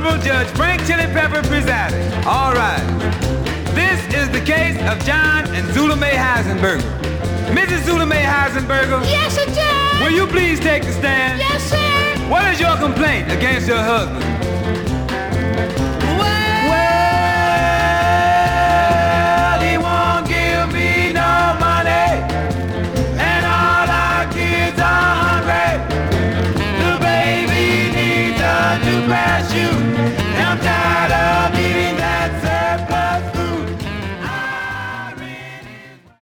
Honorable Judge Frank Chili Pepper presiding. All right. This is the case of John and Zula Mae Heisenberger. Mrs. Zula Mae Heisenberger. Yes, sir, Judge. Will you please take the stand? Yes, sir. What is your complaint against your husband?